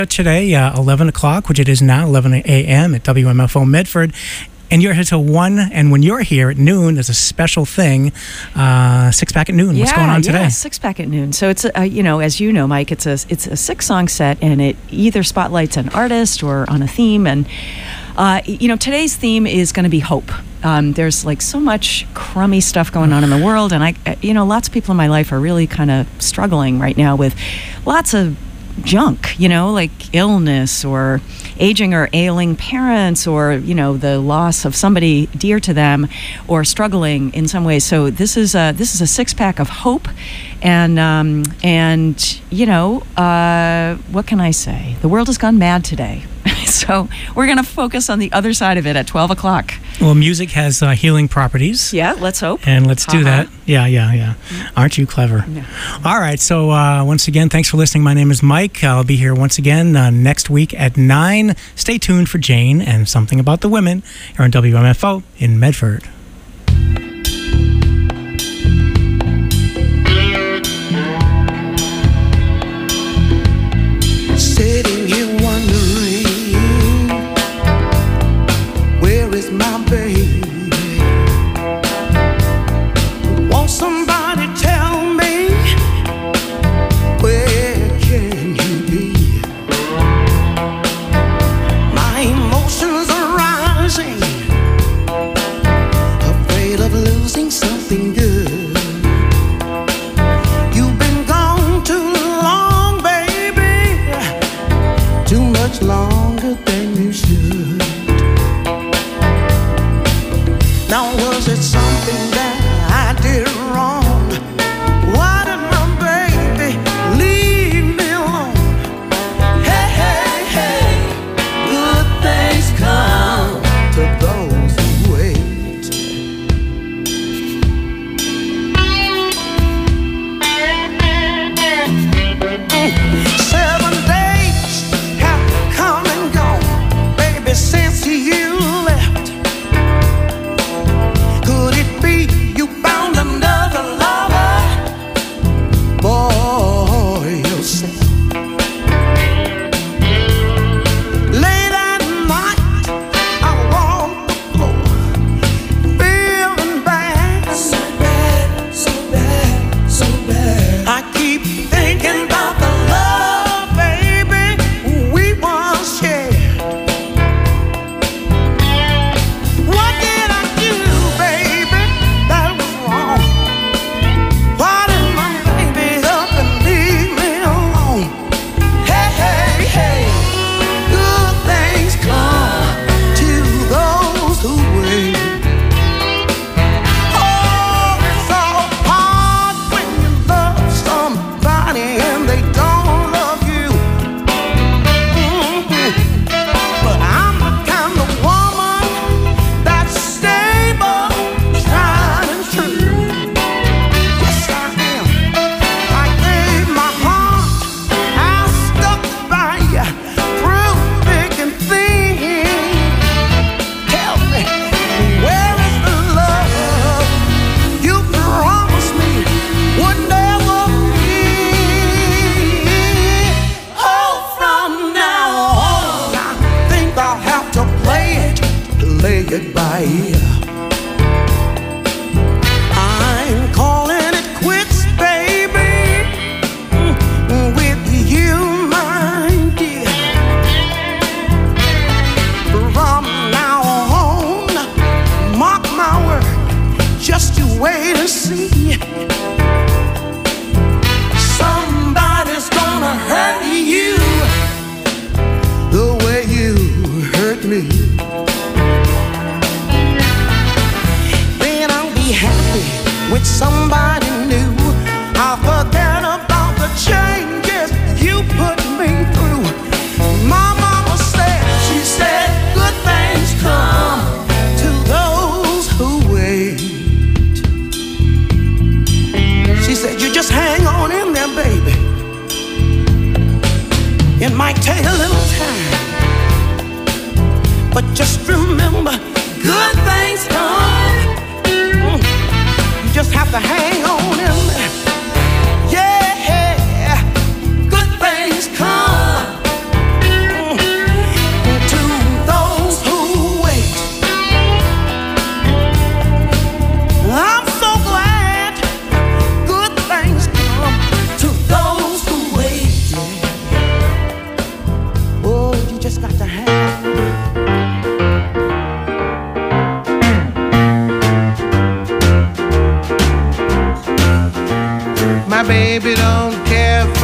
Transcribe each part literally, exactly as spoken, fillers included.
Today, uh, eleven o'clock, which it is now, eleven a.m. at W M F O Medford. And you're here till one, and when you're here at noon, there's a special thing, uh, Six Pack at Noon. Yeah, What's going on today? Yeah, Six Pack at Noon. So it's, a, you know, as you know, Mike, it's a it's a six-song set, and it either spotlights an artist or on a theme. And, uh, you know, today's theme is going to be hope. Um, there's, like, so much crummy stuff going on in the world, and, I, you know, lots of people in my life are really kind of struggling right now with lots of junk, you know, like illness or aging or ailing parents, or, you know, the loss of somebody dear to them, or struggling in some ways. So this is a this is a six pack of hope, and um, and you know, uh, what can I say? The world has gone mad today. So we're going to focus on the other side of it at twelve o'clock. Well, music has uh, healing properties. Yeah, let's hope. And let's do uh-huh. that. Yeah, yeah, yeah. Mm-hmm. Aren't you clever? Yeah. All right. So uh, once again, thanks for listening. My name is Mike. I'll be here once again uh, next week at nine. Stay tuned for Jane and Something About the Women here on W M F O in Medford. Sitting here wondering, where is my baby? Won't somebody tell me, where can you be? My emotions are rising, afraid of losing something good. You've been gone too long, baby, too much longer than you should. Now, was it something that I did wrong? Why did my baby leave me alone? Hey, hey, hey, good things come to those who wait. Seven days have come and gone, baby, since you left. Could it be you found another lover for yourself? Late at night, I walk the floor, feeling bad, so bad, so bad, so bad. I keep thinking about the love, baby, we once shared. What did I do, baby, that was wrong? Why did my baby up and leave me alone? Hey, hey, hey, good things come to those who wait. Oh, it's so hard when you love somebody and they don't love you. Mhm. But I'm the kind of woman that's stable, tried and true. Yes, I am. I gave my heart, I stuck by you through thick and thin. Tell me, where is the love you promised me would never be? Oh, from now on, I think I'll have to play it, play it by ear. I'm calling it quits, baby, mm, with you, my dear. From now on, mark my word, just you wait and see. Somebody's gonna hurt you the way you hurt me. Then I'll be happy with somebody new. I'll forget about the changes you put me through. My mama said, she said, good things come to those who wait. She said, you just hang on in there, baby. It might take a little time, but just remember, good things come. Mm. You just have to hang on in there. Yeah, good things come.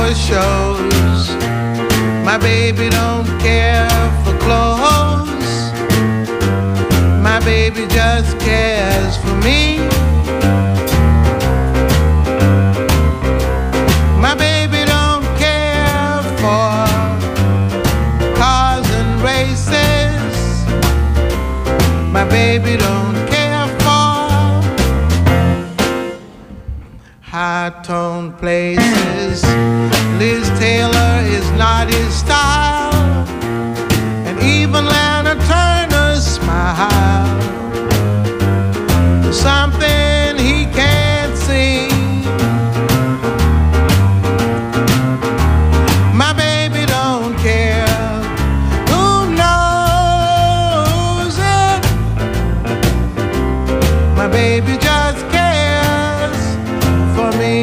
for shows. My baby don't care for clothes. My baby just cares for me. My baby don't care for cars and races. My baby don't care for high-tone places. Liz Taylor is not his style, and even Lana Turner's smile. Something he can't see. My baby don't care. Who knows it? My baby just cares for me.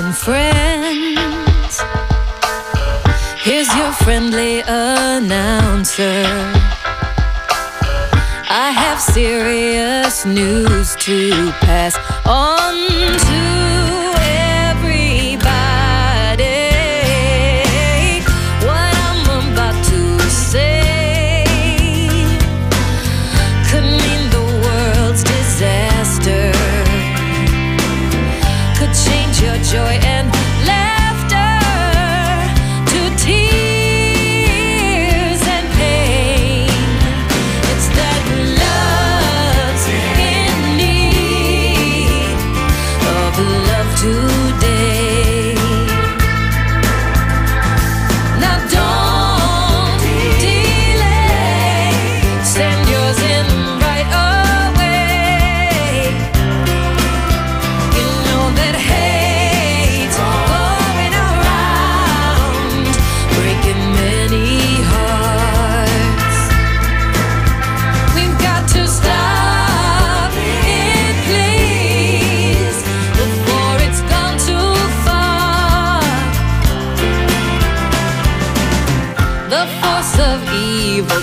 and friends. Here's your friendly announcer. I have serious news to pass on to everybody. What I'm about to say could mean the world's disaster, could change your joy and laughter to tears and pain. It's that love's in need of love today. Now don't delay, send yours in right away. You know that hate's going around, breaking many hearts. We've got to stop it, please, before it's gone too far. The force of evil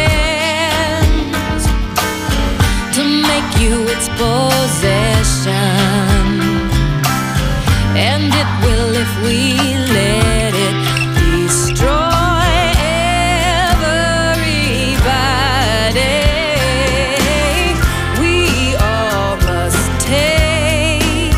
plans to make you its possession, and it will if we let it destroy everybody. We all must take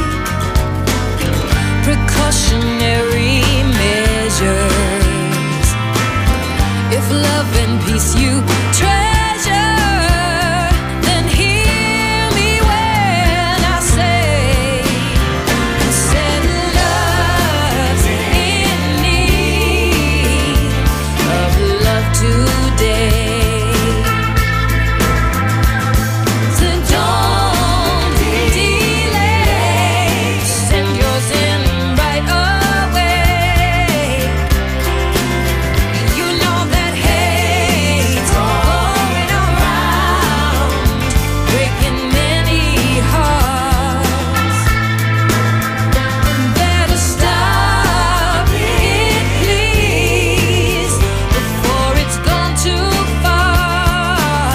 precautionary measures. If love and peace you treasure, then hear me when I say, said love's in need of love today. So don't delay, send yours in right away. You know that hate's going around, breaking many hearts. Better stop it, please, before it's gone too far.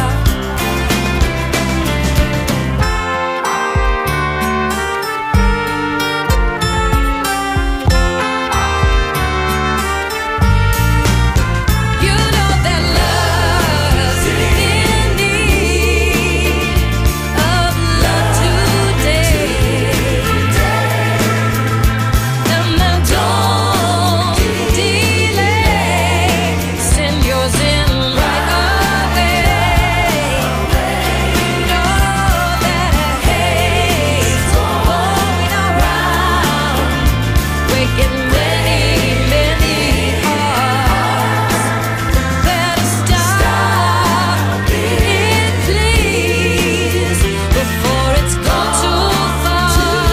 You know that love's in need of love today. And now don't delay, send yours in right away. Know that hate's going around, breaking many, many hearts. Better stop it, please, before it's gone too far.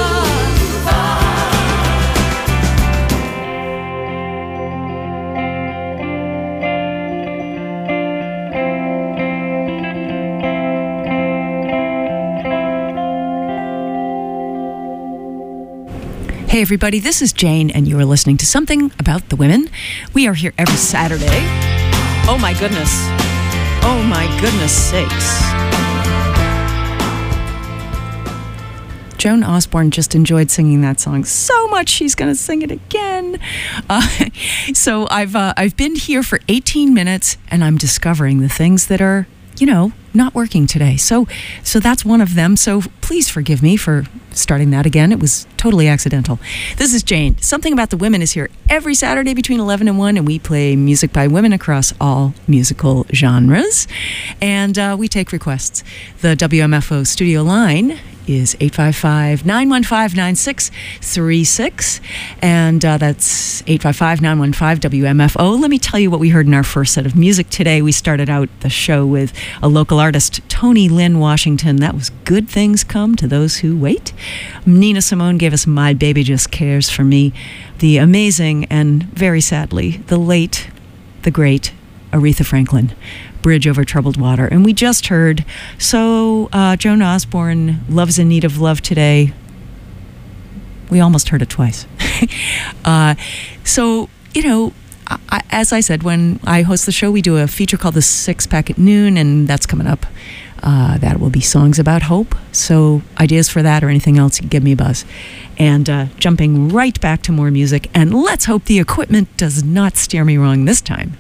Hey, everybody, this is Jane, and you are listening to Something About the Women. We are here every Saturday. Oh, my goodness. Oh, my goodness sakes. Joan Osborne just enjoyed singing that song so much she's going to sing it again. Uh, so I've uh, I've been here for eighteen minutes, and I'm discovering the things that are, you know, not working today. So so that's one of them. So please forgive me for starting that again. It was totally accidental. This is Jane. Something About the Women is here every Saturday between eleven and one, and we play music by women across all musical genres. And uh, we take requests. The W M F O studio line is eight five five, nine one five, nine six three six, and uh, that's eight five five, nine one five, W M F O. Let me tell you what we heard in our first set of music today. We started out the show with a local artist, Tony Lynn Washington. That was Good Things Come to Those Who Wait. Nina Simone gave us My Baby Just Cares for Me. The amazing and very sadly, the late, the great Aretha Franklin, Bridge Over Troubled Water. And we just heard, so uh, Joan Osborne, Love's in Need of Love Today. We almost heard it twice. uh, so, you know, I, as I said, when I host the show, we do a feature called The Six Pack at Noon, and that's coming up. Uh, that will be songs about hope. So ideas for that or anything else, give me a buzz. And uh, jumping right back to more music, and let's hope the equipment does not steer me wrong this time.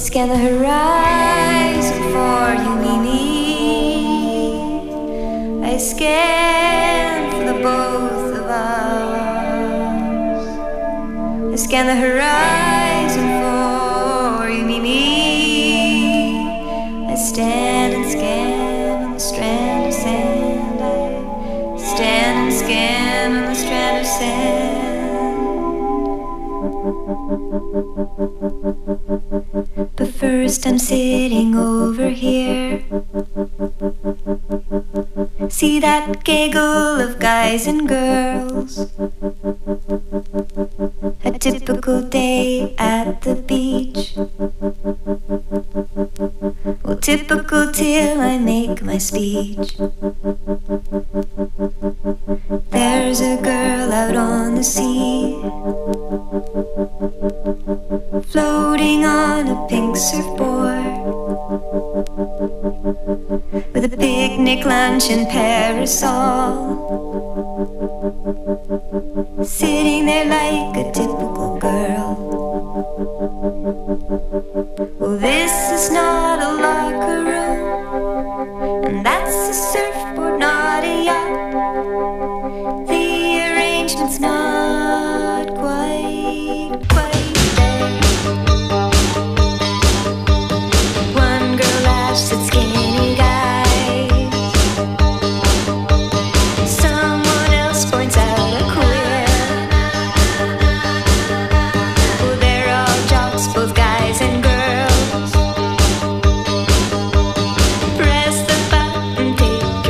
scan the horizon for you, me, me. I scan for the both of us. I scan the horizon for you, me, me. I stand and scan on the strand of sand. I stand and scan on the strand of sand. But first I'm sitting over here. See that gaggle of guys and girls. A typical day at the beach. Well, typical till I make my speech. There's a girl out on the sea, floating on a pink surfboard, with a picnic lunch and parasol, sitting there like a typical girl. Well, this is not a locker room, and that's a surfboard, not a yacht. The arrangement's not quite, quite there. One girl laughs at skinny guys. Someone else points out a queer. Well, they're all jocks, both guys and girls. Press the button, take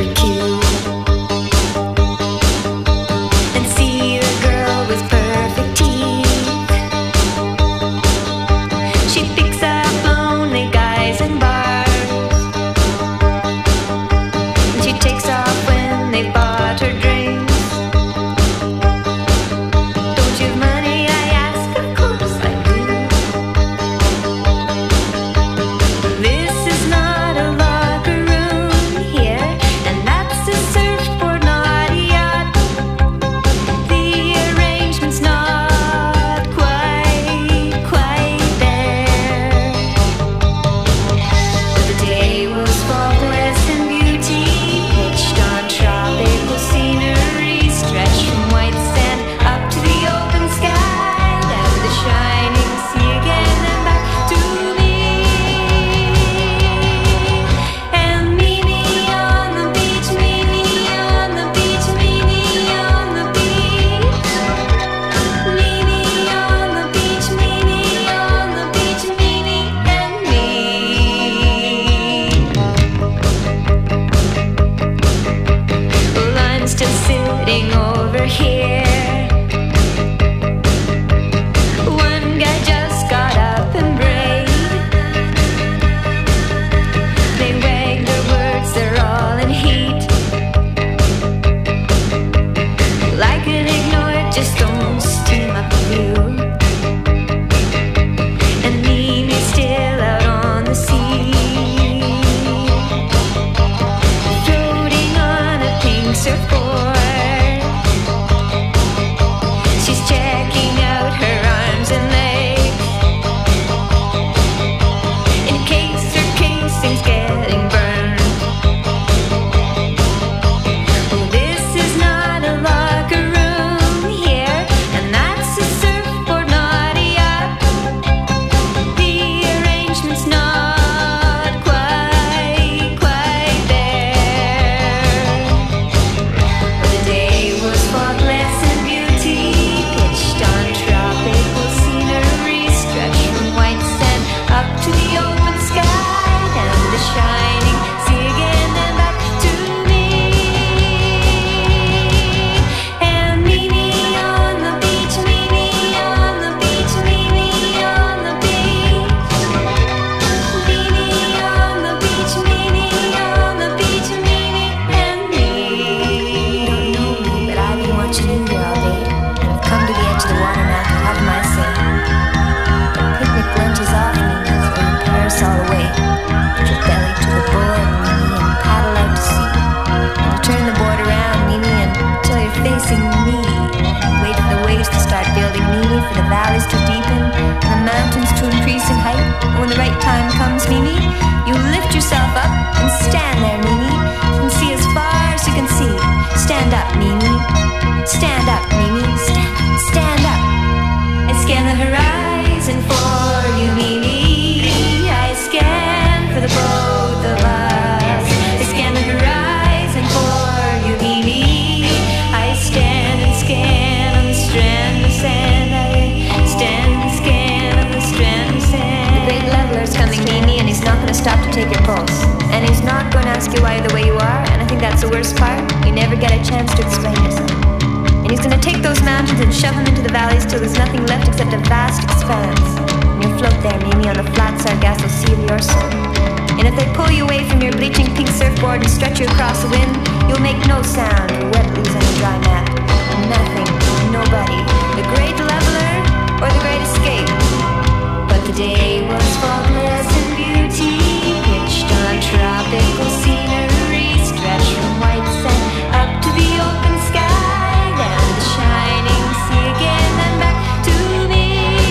exactly why you're the way you are, and I think that's the worst part. You never get a chance to explain yourself. And he's gonna take those mountains and shove them into the valleys till there's nothing left except a vast expanse. And you'll float there, maybe on the flat Sargasso Sea of your soul. And if they pull you away from your bleaching pink surfboard and stretch you across the wind, you'll make no sound, wet leaves on a dry mat. Nothing, nobody, the great leveler or the great escape. But the day was faultless in beauty, pitched on tropical scenery, stretched from white sand up to the open sky, down to the shining sea again and back to me.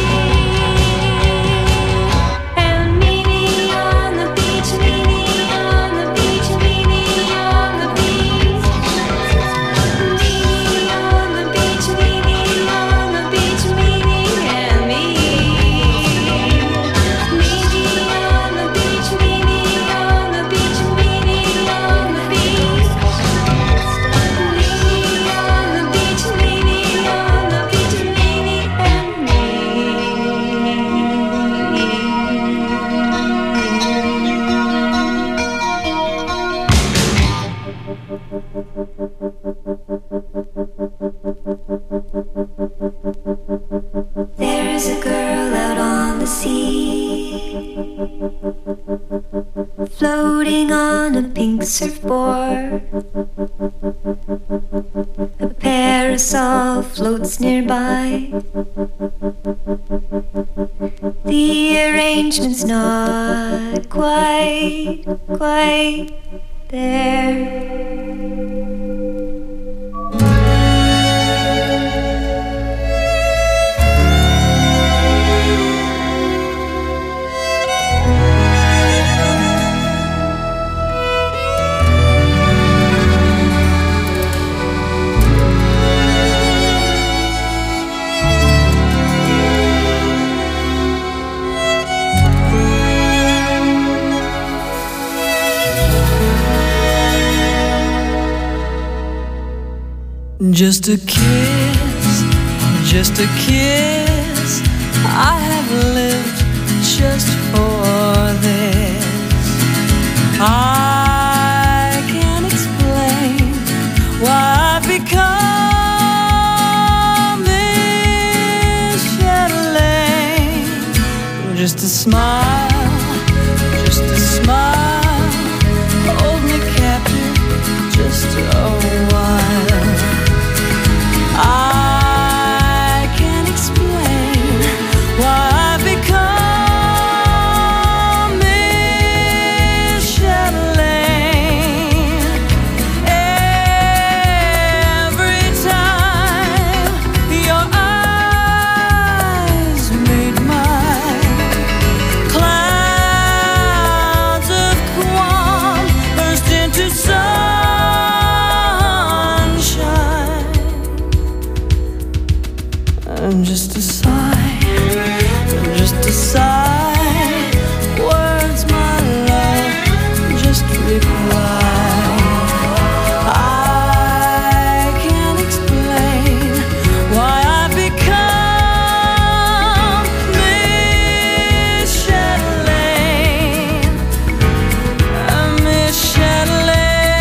And meet me on the beach, meet me on the beach, meet me on the beach. Meet me on the beach, meet me on the beach, meet me and me. Meet me on the beach, meet me on the beach, meet me on the beach. Meet me on the beach, meet me on the beach, meet me and me. There is a girl out on the sea, floating on a pink surfboard. A parasol floats nearby. The arrangement's not quite, quite there. Just a kiss, just a kiss. I have lived just for this. I can't explain why I've become Miss Chatelaine. Just a smile, just a smile. Hold me captive just a while. I can't explain why I've become Miss Chatelaine. Every time your eyes meet mine, clouds of calm burst into sunshine. Just a sigh, just a sigh. Words, my love, just reply. I can't explain why I've become Miss Chatelaine, Miss Chatelaine.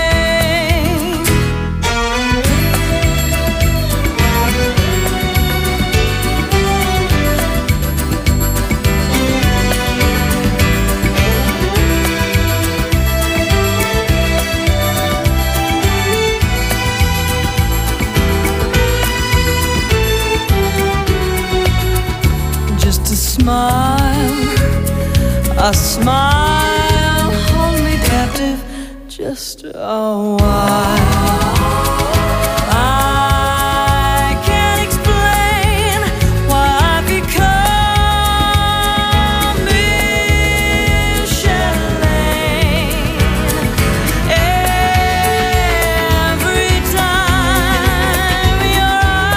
Just a smile, a smile, hold me captive just a while. I can't explain why I've become Miss Chatelaine. Every time your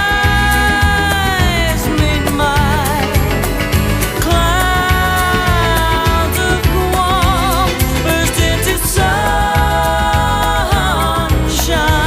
eyes meet mine, clouds of calm burst into sunshine.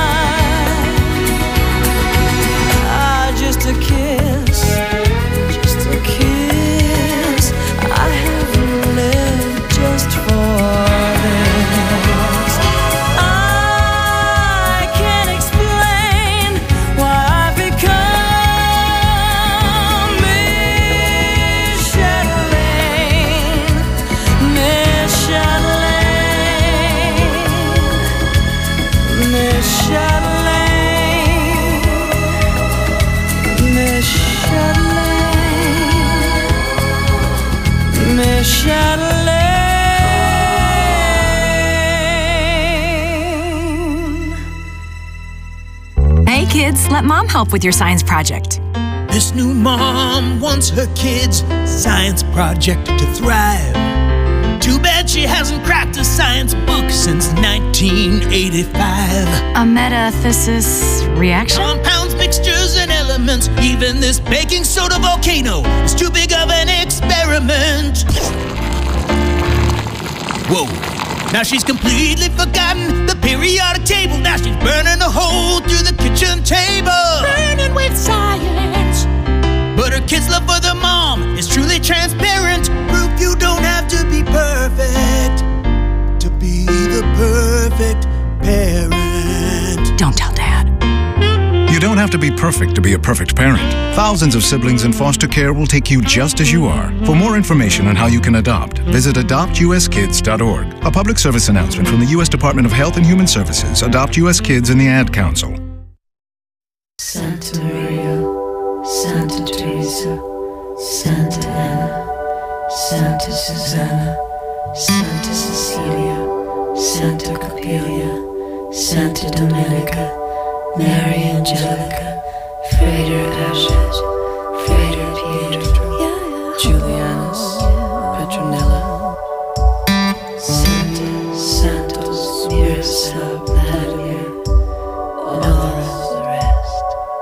science, let mom help with your science project. This new mom wants her kids' science project to thrive. Too bad she hasn't cracked a science book since nineteen eighty-five. A metathesis reaction? Compounds, mixtures, and elements. Even this baking soda volcano is too big of an experiment. Whoa. Now she's completely forgotten the periodic table. Now she's burning a hole through the kitchen table. Burning with science. But her kids' love for the mom is truly transparent. Proof you don't have to be perfect to be the perfect parent. Don't tell Dad. You don't have to be perfect to be a perfect parent. Thousands of siblings in foster care will take you just as you are. For more information on how you can adopt, visit adopt u s kids dot org. A public service announcement from the U S Department of Health and Human Services, Adopt U S Kids, and the Ad Council. Santa Maria, Santa Teresa, Santa Anna, Santa Susanna, Santa Cecilia, Santa Capelia, Santa Domenica, Mary Angelica, Frater Ashes, Frater Pietro, Julianus, Petronella, Santa Santos, Miroslav, Vladimir, and all the rest.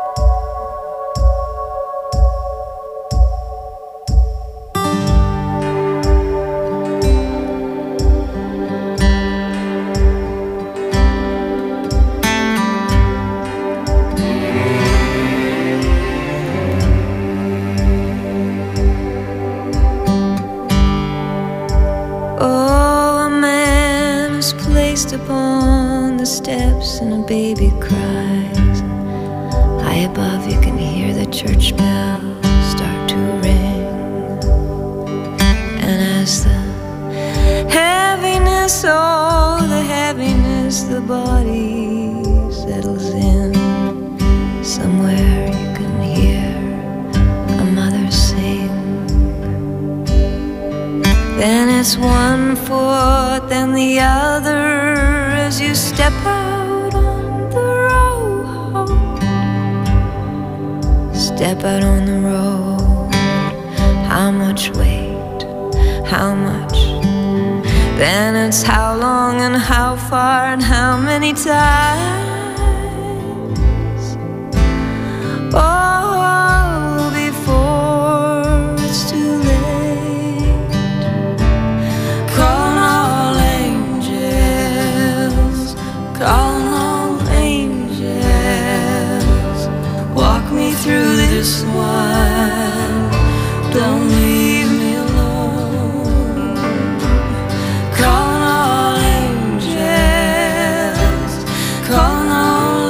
Upon the steps and a baby cries. High above you can hear the church bells start to ring. And as the heaviness, oh the heaviness, the body settles in, somewhere you can hear a mother sing. Then it's one foot, then the other, as you step out on the road. Step out on the road. How much weight? How much? Then it's how long and how far and how many times. Oh, before it's too late. Calling all angels, calling all angels, walk me through this one, don't leave me alone. Calling all angels, calling all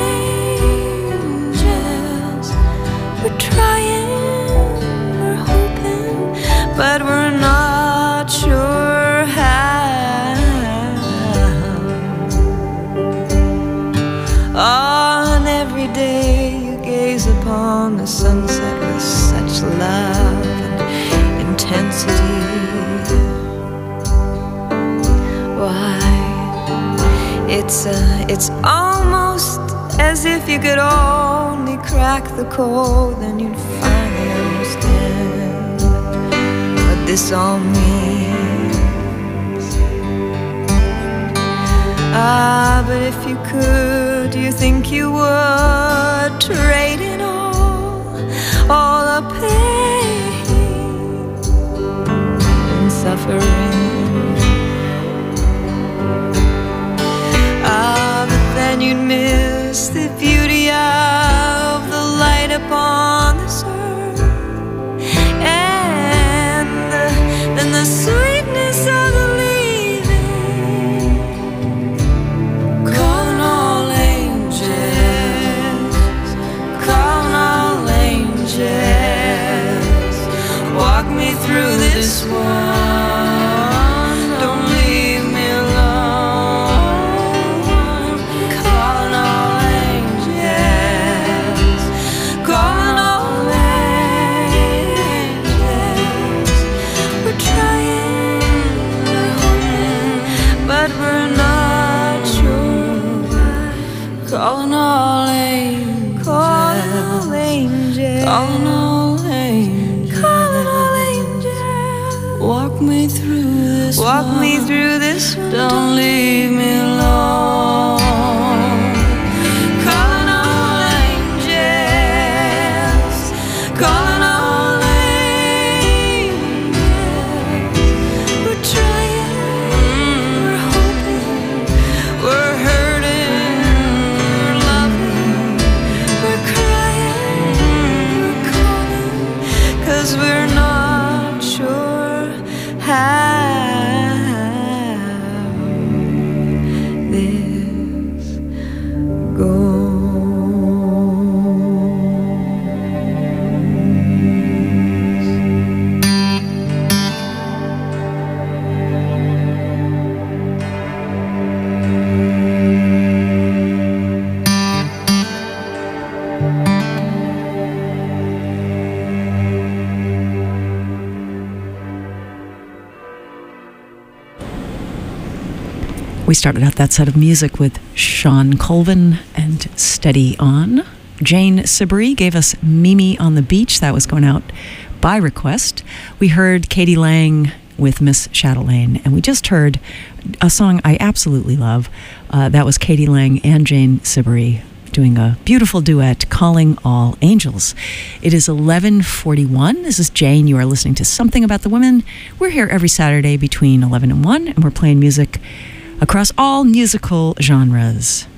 angels. We're trying, we're hoping, but we're not sure how. Oh, and every day you gaze upon the sunset with such love and intensity. Why, it's uh, it's almost as if you could only crack the code, then you'd finally understand what this all means. Ah, but if you could, do you think you would trade in all, all the pain and suffering? Ah, but then you'd miss the beauty of the light upon this earth, and the, then the sweetness of the leaving. Calling all angels, calling all angels, walk me through this one, don't leave me alone. Calling all angels, calling all angels. We're trying, we're hoping, but we're not sure. Calling all angels. Calling all angels. Calling all angels. Walk me through this. Walk one. me through this one. Don't leave me alone. Calling all angels. Calling all angels. We're trying. We're hoping. We're hurting. We're loving. We're crying. We're calling. 'Cause we're not sure how this goes. We started out that set of music with Sean Colvin and Steady On. Jane Siberry gave us Mimi on the Beach. That was going out by request. We heard Katie Lang with Miss Chatelaine, and we just heard a song I absolutely love. Uh, that was Katie Lang and Jane Siberry doing a beautiful duet, Calling All Angels. It is eleven forty-one. This is Jane. You are listening to Something About the Women. We're here every Saturday between eleven and one, and we're playing music across all musical genres.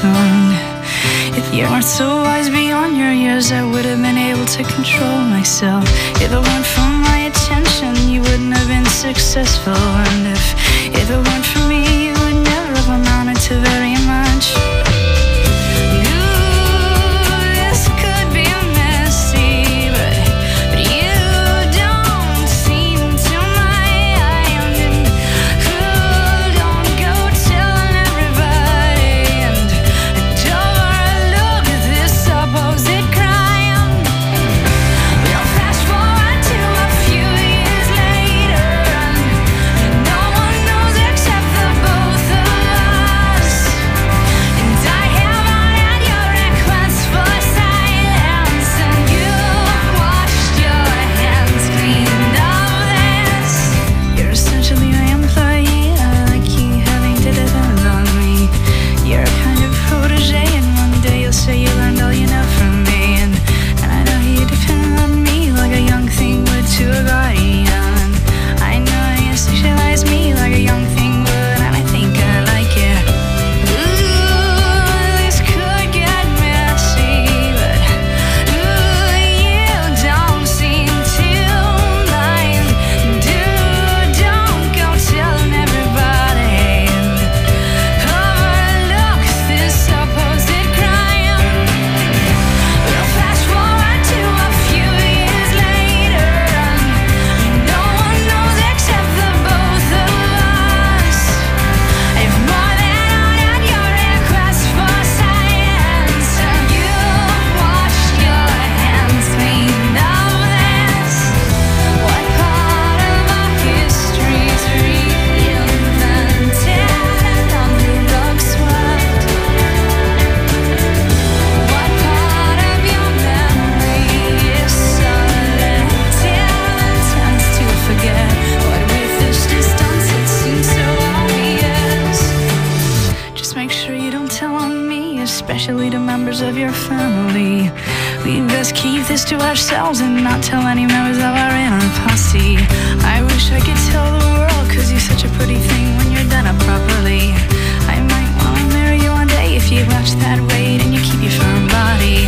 And if you weren't so wise beyond your years, I would have been able to control myself. If it weren't for my attention, you wouldn't have been successful. And if, if it weren't for me, you would never have amounted to very much. Especially to members of your family. We'd best keep this to ourselves and not tell any members of our inner posse. I wish I could tell the world, cause you're such a pretty thing when you're done up properly. I might wanna marry you one day if you watch that weight and you keep your firm body.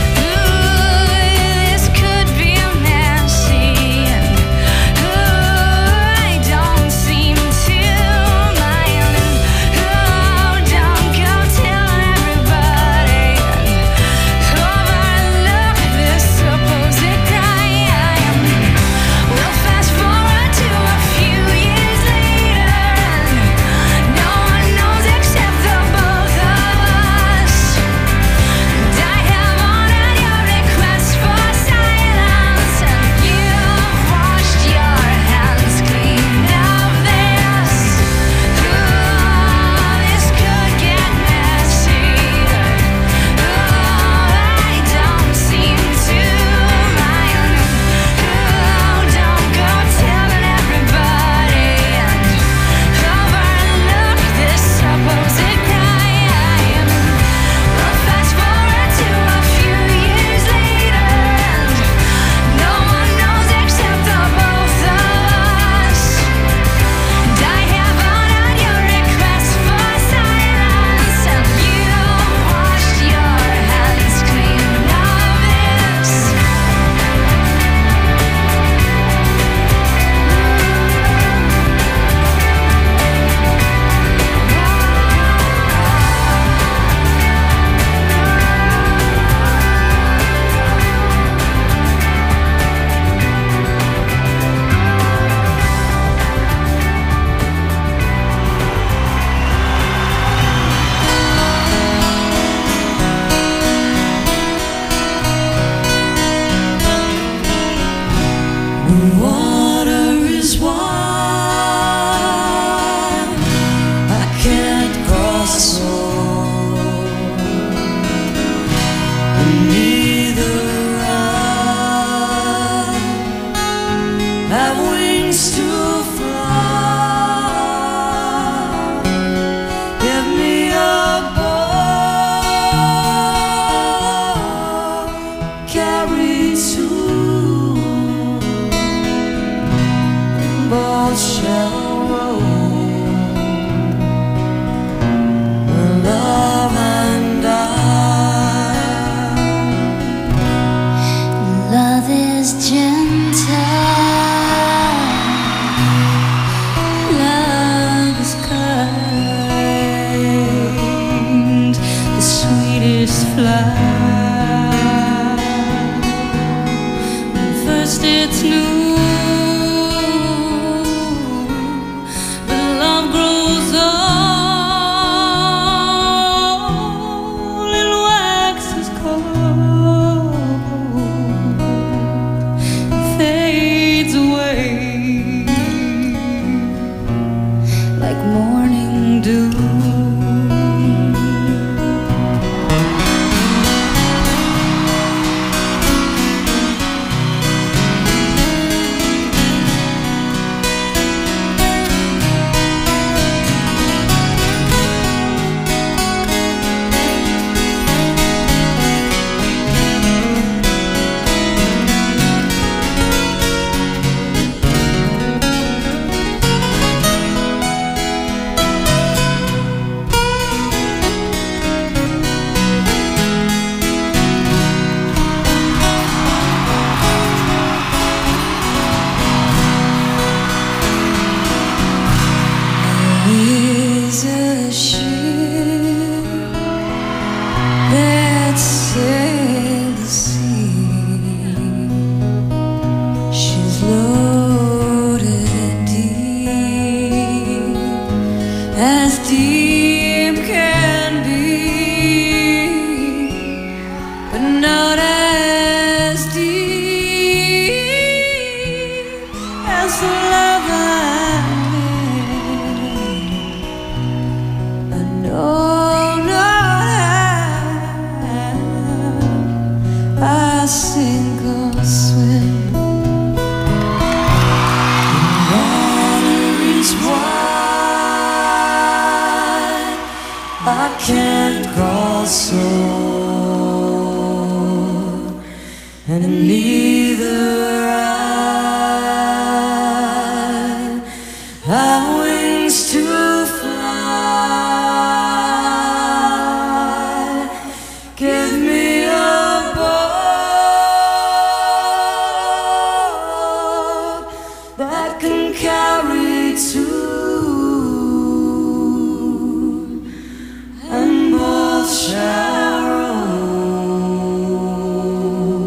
Water is wide, I can't cross over, and neither I have wings to fly. Give me a boat, carry two. Boats shall roll, where love and that's new. But love grows old and waxes cold, fades away like morning dew. Is a ship that sailed the sea. She's loaded deep, as deep can be, but not as deep as the love I know not how I sink or swim. The water is wide, I can't cross over, and I need